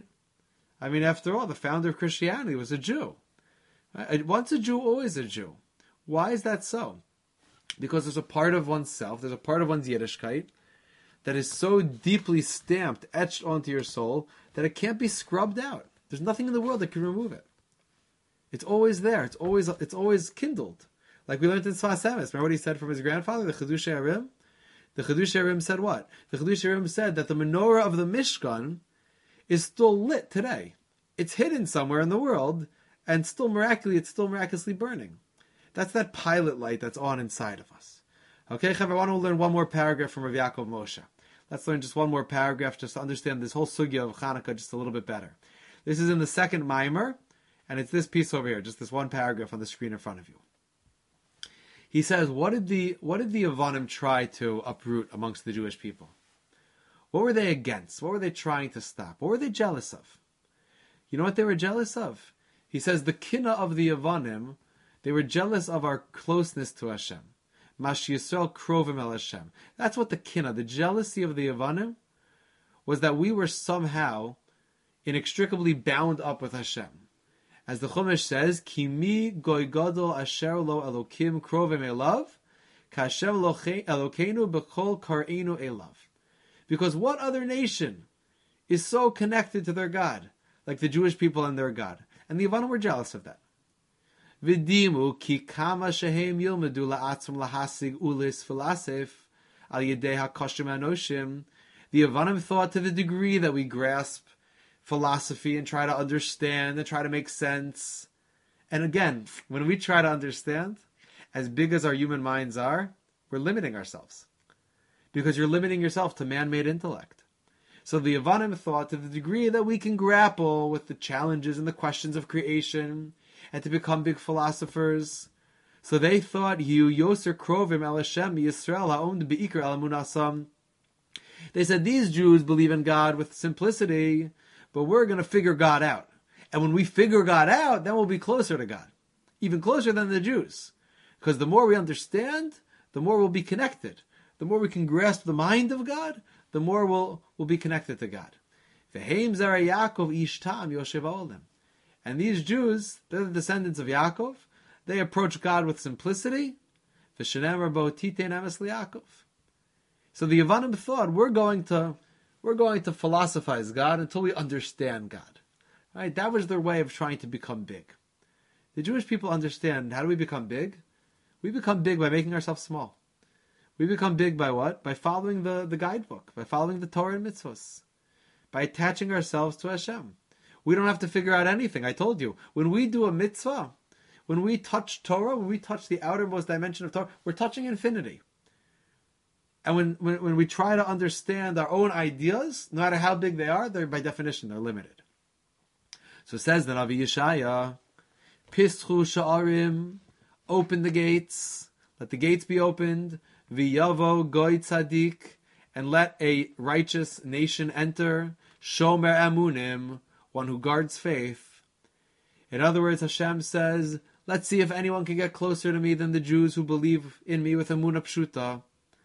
I mean, after all, the founder of Christianity was a Jew. Right? Once a Jew, always a Jew. Why is that so? Because there's a part of oneself, there's a part of one's Yiddishkeit that is so deeply stamped, etched onto your soul, that it can't be scrubbed out. There's nothing in the world that can remove it. It's always there. It's always it's always kindled. Like we learned in Sfas Emes. Remember what he said from his grandfather, the Chiddushei Harim? The Chiddushei Harim said what? The Chiddushei Harim said that the menorah of the Mishkan is still lit today. It's hidden somewhere in the world, and still miraculously, it's still miraculously burning. That's that pilot light that's on inside of us. Okay, Chav, I want to learn one more paragraph from Rav Yaakov Moshe. Let's learn just one more paragraph just to understand this whole sugya of Hanukkah just a little bit better. This is in the second Maimer, and it's this piece over here, just this one paragraph on the screen in front of you. He says, what did the what did the Avanim try to uproot amongst the Jewish people? What were they against? What were they trying to stop? What were they jealous of? You know what they were jealous of? He says, the kina of the Avanim, they were jealous of our closeness to Hashem. Mash Yisrael krovim el Hashem. That's what the kina, the jealousy of the Avanim, was that we were somehow inextricably bound up with Hashem. As the Chumash says, Kimi goy gadol asher lo elokim krovim elav, kashem elokeinu b'chol kar'enu elav. Because what other nation is so connected to their God, like the Jewish people and their God? And the Avanim were jealous of that. V'dimu ki kama shehem yilmedu la'atzum lahasig ulis philasef al yedei hakoshim anoshim. The Avanim thought to the degree that we grasp philosophy and try to understand and try to make sense. And again, when we try to understand, as big as our human minds are, we're limiting ourselves. Because you're limiting yourself to man-made intellect. So the Avanim thought to the degree that we can grapple with the challenges and the questions of creation and to become big philosophers. So they thought, "Yu yoser krovim el Hashem Yisrael ha'om beikar el emunasam." They said, these Jews believe in God with simplicity, but we're going to figure God out. And when we figure God out, then we'll be closer to God. Even closer than the Jews. Because the more we understand, the more we'll be connected. The more we can grasp the mind of God, the more we'll, we'll be connected to God. V'heim zera Yaakov ishtam yoshev ha'olam. And these Jews, they're the descendants of Yaakov. They approach God with simplicity. V'shenem rabo titein emes liYaakov. So the Yavanim thought, we're going to we're going to philosophize God until we understand God. Right? That was their way of trying to become big. The Jewish people understand, how do we become big? We become big by making ourselves small. We become big by what? By following the, the guidebook, by following the Torah and mitzvahs, by attaching ourselves to Hashem. We don't have to figure out anything. I told you, when we do a mitzvah, when we touch Torah, when we touch the outermost dimension of Torah, we're touching infinity. And when, when, when we try to understand our own ideas, no matter how big they are, they're by definition, they're limited. So it says the Navi Yeshaya, Pischu sha'arim, open the gates, let the gates be opened, v'yavo goy tzadik, and let a righteous nation enter, shomer amunim, one who guards faith. In other words, Hashem says, let's see if anyone can get closer to me than the Jews who believe in me with emunah pshuta.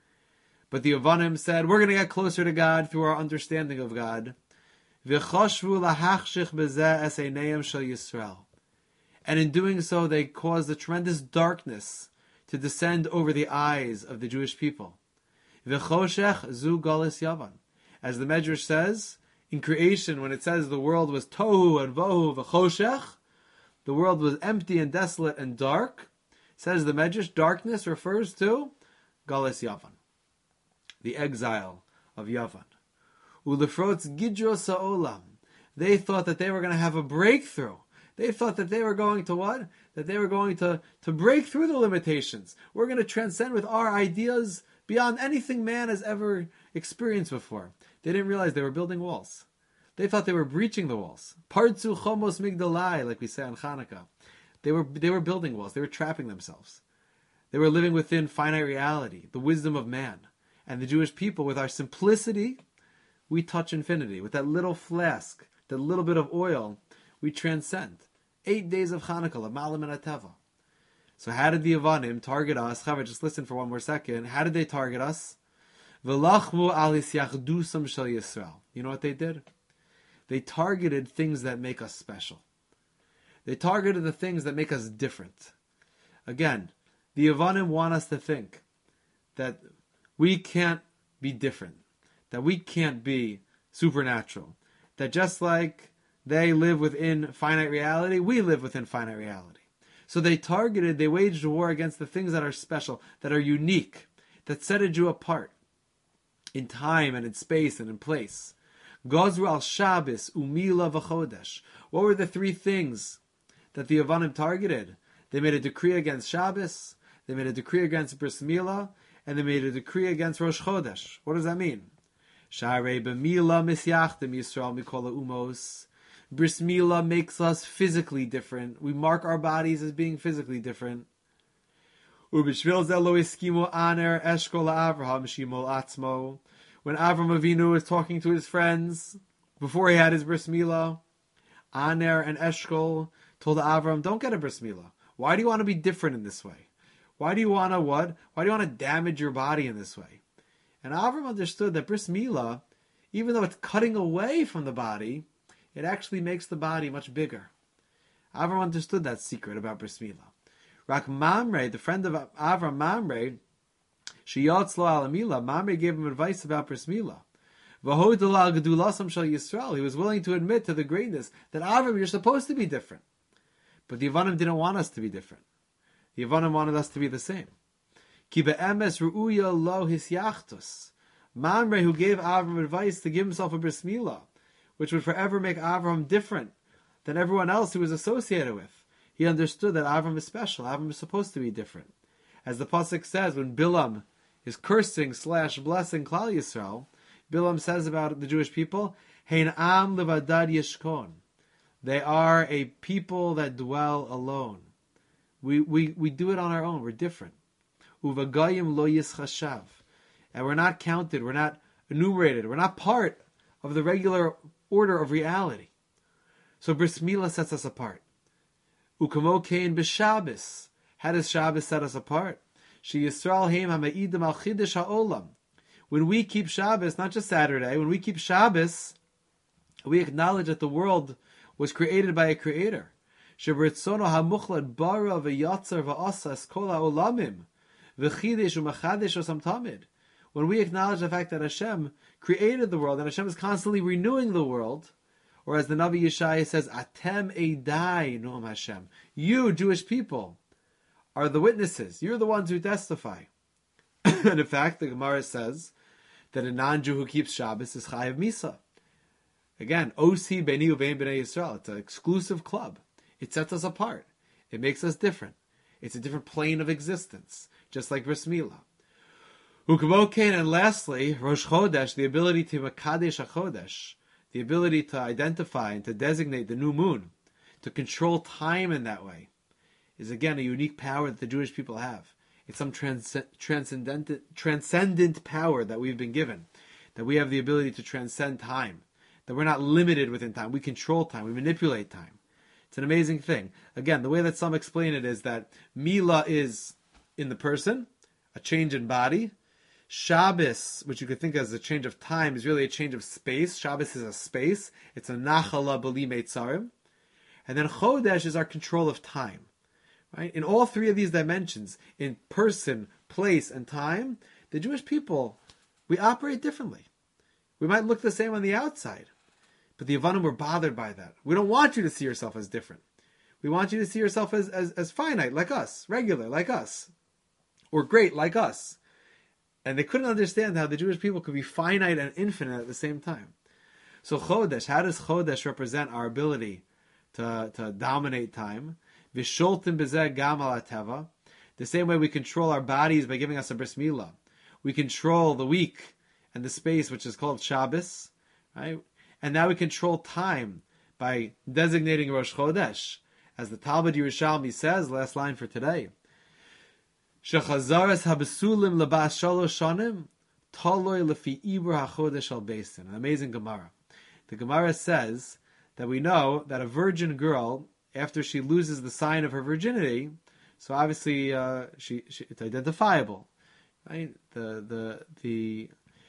But the Yavanim said, we're going to get closer to God through our understanding of God. V'choshvu lahachshich bezeh es einayim shel Yisrael. And in doing so, they caused a tremendous darkness to descend over the eyes of the Jewish people. V'choshech zu galus Yavan. As the Medrash says, in creation, when it says the world was tohu and vohu v'choshech, the world was empty and desolate and dark, says the Medrash, darkness refers to galus Yavan, the exile of Yavan. Ulefrotz gidros ha'olam. They thought that they were going to have a breakthrough. They thought that they were going to what? That they were going to, to break through the limitations. We're going to transcend with our ideas beyond anything man has ever experienced before. They didn't realize they were building walls. They thought they were breaching the walls. Partzu chomos migdalai, like we say on Hanukkah. They were, they were building walls. They were trapping themselves. They were living within finite reality, the wisdom of man. And the Jewish people, with our simplicity, we touch infinity. With that little flask, that little bit of oil, we transcend. Eight days of Hanukkah, Malam and Ateva. So how did the Yavanim target us? Chava, just listen for one more second. How did they target us? V'lachmu al hisyachdusam shel Yisrael. You know what they did? They targeted things that make us special. They targeted the things that make us different. Again, the Yavanim want us to think that we can't be different, that we can't be supernatural, that just like they live within finite reality, we live within finite reality. So they targeted, they waged a war against the things that are special, that are unique, that set a Jew apart in time and in space and in place. Gozru al Shabbos, Umila v'chodesh. What were the three things that the Yavanim targeted? They made a decree against Shabbos, they made a decree against Bris Milah, and they made a decree against Rosh Chodesh. What does that mean? Sharei b'mila misyachtem Yisrael mikola umos. Bris Milah makes us physically different. We mark our bodies as being physically different. Ubishvil zelo iskimu aner eshkol Avraham shimol atzmo. When Avram Avinu was talking to his friends before he had his Bris Milah, Aner and Eshkol told Avram, don't get a Bris Milah. Why do you want to be different in this way? Why do you want to what? Why do you want to damage your body in this way? And Avram understood that Bris Milah, even though it's cutting away from the body, it actually makes the body much bigger. Avram understood that secret about Bris Milah. Rak Mamre, the friend of Avram Mamre, Shiyatzlo Alamila, Mamre gave him advice about Bris Milah. V'hodala gedulasam shel Yisrael. He was willing to admit to the greatness that Avram, you're supposed to be different. But the Yavanim didn't want us to be different. The Yavanim wanted us to be the same. Ki be'emes ru'uya lo hisyachtus. Mamre, who gave Avram advice to give himself a Bris Milah, which would forever make Avram different than everyone else he was associated with. He understood that Avram is special. Avram is supposed to be different. As the pasuk says, when Bilam is cursing slash blessing Klal Yisrael, Bilam says about the Jewish people, Hein am levadad yeshkon. They are a people that dwell alone. We, we, we do it on our own. We're different. Uvagayim lo yischashav. And we're not counted. We're not enumerated. We're not part of the regular order of reality. So Bris Milah sets us apart. Ukamo kein b'Shabbos. How does Shabbos set us apart? She Yisrael heim ha'ma'idim al chidesh ha'olam. When we keep Shabbos, not just Saturday, when we keep Shabbos, we acknowledge that the world was created by a creator. Shebritzono ha'muchlad bara v'yatzar v'asa es kol ha'olamim v'chidesh u'machadesh osam tamid. When we acknowledge the fact that Hashem created the world and Hashem is constantly renewing the world, Or as the Navi Yeshaya says, Atem Eidai Noam Hashem. You, Jewish people, are the witnesses. You're the ones who testify. And in fact, the Gemara says that a non-Jew who keeps Shabbos is Chayav Misa. Again, Osi Beni Uvein B'nai Yisrael. It's an exclusive club. It sets us apart. It makes us different. It's a different plane of existence, just like Bris Milah. Ukavokain, and lastly, Rosh Chodesh, the ability to Makadesh HaChodesh, the ability to identify and to designate the new moon, to control time in that way, is again a unique power that the Jewish people have. It's some trans- transcendent, transcendent power that we've been given, that we have the ability to transcend time, that we're not limited within time. We control time. We manipulate time. It's an amazing thing. Again, the way that some explain it is that Mila is in the person, a change in body. Shabbos, which you could think as a change of time, is really a change of space. Shabbos is a space. It's a nachala b'li meitzarim. And then Chodesh is our control of time. Right? In all three of these dimensions, in person, place, and time, the Jewish people, we operate differently. We might look the same on the outside, but the Yavanim were bothered by that. We don't want you to see yourself as different. We want you to see yourself as, as, as finite, like us, regular, like us, or great, like us. And they couldn't understand how the Jewish people could be finite and infinite at the same time. So Chodesh, how does Chodesh represent our ability to, to dominate time? Visholtim bezeh gam al hateva. The same way we control our bodies by giving us a bris milah. We control the week and the space, which is called Shabbos, right? And now we control time by designating Rosh Chodesh. As the Talmud Yerushalmi says, last line for today, Shechazaras habesulim lebas shalosh shanim toloi lefi ibur hachodesh al beisin. An amazing Gemara. The Gemara says that we know that a virgin girl, after she loses the sign of her virginity, so obviously uh, she, she it's identifiable, right? The the the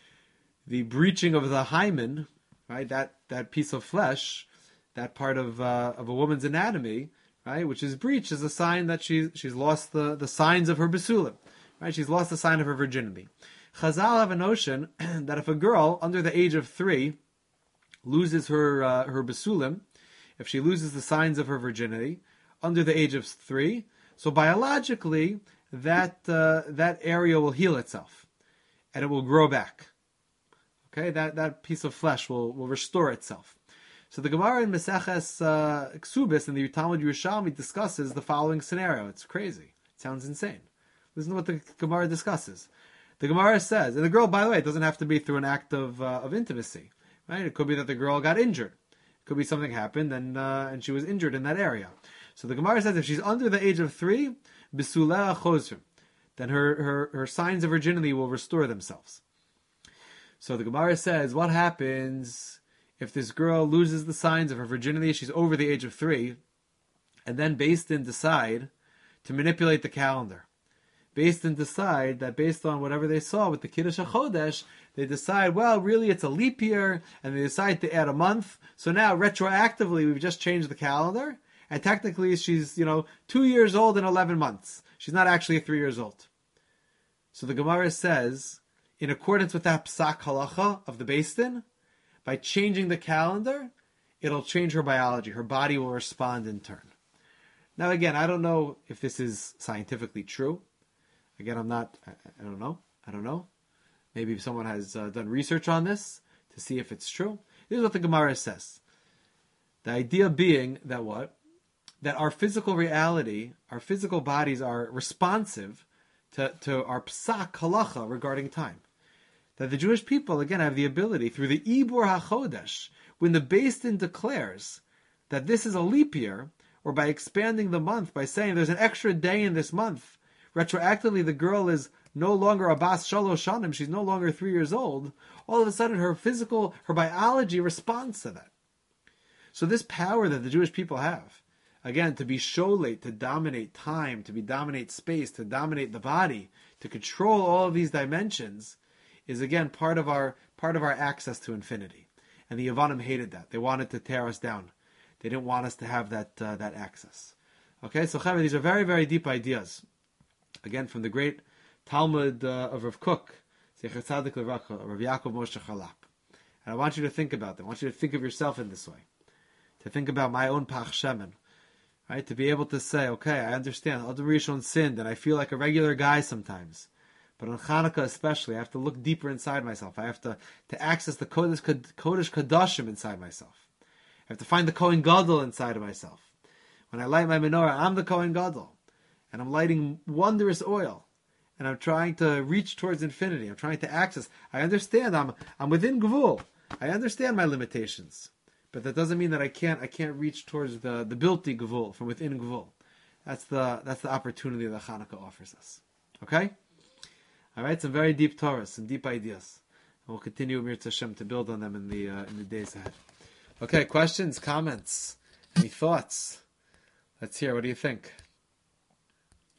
the breaching of the hymen, right? That that piece of flesh, that part of uh, of a woman's anatomy, right? Which is breached, is a sign that she she's lost the, the signs of her besulim, right? She's lost the sign of her virginity. Chazal have a notion that if a girl under the age of three loses her uh, her besulim, if she loses the signs of her virginity under the age of three, so biologically that uh, that area will heal itself, and it will grow back. Okay, that, that piece of flesh will, will restore itself. So the Gemara in Meseches uh, Ksubis in the Talmud Yerushalmi discusses the following scenario. It's crazy. It sounds insane. Listen to what the Gemara discusses. The Gemara says, and the girl, by the way, it doesn't have to be through an act of uh, of intimacy, right? It could be that the girl got injured. It could be something happened and uh, and she was injured in that area. So the Gemara says if she's under the age of three, bisulea chosrim, then her, her, her signs of virginity will restore themselves. So the Gemara says, what happens if this girl loses the signs of her virginity, she's over the age of three, and then Beis Din decide to manipulate the calendar? Beis Din decide that based on whatever they saw with the Kiddush HaChodesh, they decide, well, really it's a leap year, and they decide to add a month. So now, retroactively, we've just changed the calendar, and technically she's, you know, two years old and eleven months. She's not actually three years old. So the Gemara says, in accordance with that psak halacha of the Beis Din, by changing the calendar, it'll change her biology. Her body will respond in turn. Now, again, I don't know if this is scientifically true. Again, I'm not, I, I don't know. I don't know. Maybe someone has uh, done research on this to see if it's true. This is what the Gemara says. The idea being that what? That our physical reality, our physical bodies are responsive to, to our psak halacha regarding time. That the Jewish people, again, have the ability, through the Ibur HaChodesh, when the Beis Din declares that this is a leap year, or by expanding the month, by saying there's an extra day in this month, retroactively the girl is no longer a bas shalosh shanim, she's no longer three years old, all of a sudden her physical, her biology responds to that. So this power that the Jewish people have, again, to be sholate, to dominate time, to be dominate space, to dominate the body, to control all of these dimensions, is again part of our part of our access to infinity. And the Yavanim hated that. They wanted to tear us down. They didn't want us to have that uh, that access. Okay, so Chaver, these are very, very deep ideas. Again, from the great Talmud uh, of Rav Kook, Zecher Tzadik Levracha, Rav Yaakov Moshe Chalap. And I want you to think about them. I want you to think of yourself in this way. to think about my own Pach Shemen, right? To be able to say, okay, I understand, Adam Rishon sinned, and I feel like a regular guy sometimes. But on Hanukkah especially, I have to look deeper inside myself. I have to, to access the Kodesh, Kodesh Kodashim inside myself. I have to find the Kohen Gadol inside of myself. When I light my menorah, I'm the Kohen Gadol. And I'm lighting wondrous oil. And I'm trying to reach towards infinity. I'm trying to access. I understand I'm I'm within Gvul. I understand my limitations. But that doesn't mean that I can't I can't reach towards the, the Bilti Gvul, from within Gvul. That's the that's the opportunity that Hanukkah offers us. Okay? Alright, some very deep Torahs, some deep ideas. And we'll continue with Mirz Hashem to build on them in the uh, in the days ahead. Okay, questions, comments, any thoughts? Let's hear. What do you think?